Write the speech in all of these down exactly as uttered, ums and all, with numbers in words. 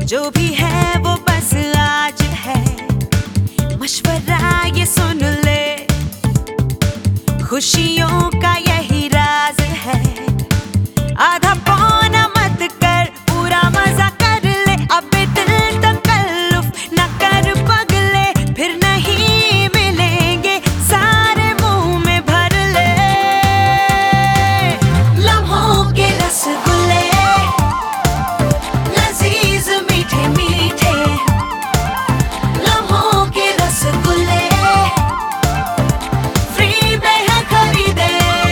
जो भी है वो बस आज है, मशवरा ये सुन ले, खुशियों का यही राज है। आधा पौना मत कर, पूरा मजा कर ले, अब दिल तकल्लुफ न कर पगले, फिर नहीं मिलेंगे सारे मुंह में भर ले। लम्हों के रसगुल्ले लजीज मीठे मीठे, लम्हों के रसगुल्ले फ्री में है खरीदे।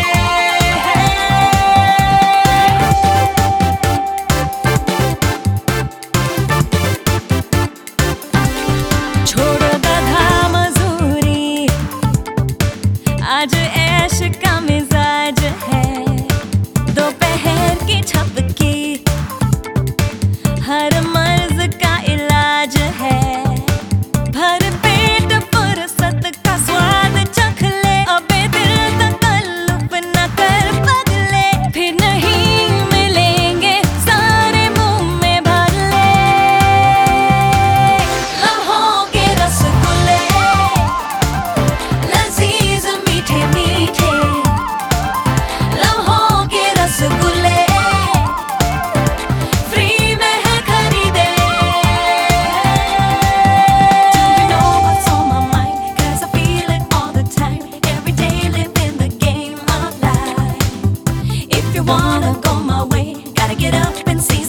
छोड़ो गधा मजूरी, आज ऐश का मिजाज है, दोपहर की छपकी हर मर्ज का इलाज है। भर पेट फुर्सत का स्वाद चख ले, अबे दिल तकल्लुफ न कर पगले, फिर नहीं मिलेंगे सारे मुंह में भर ले। लम्हों के रसगुल्ले लजीज मीठे मीठे, लम्हों के रसगुल्ले फ्री में है खरीदे। Do you know what's on my mind? 'Cause I feel it all the time, every day living the game of life. If you wanna go my way, gotta get up and say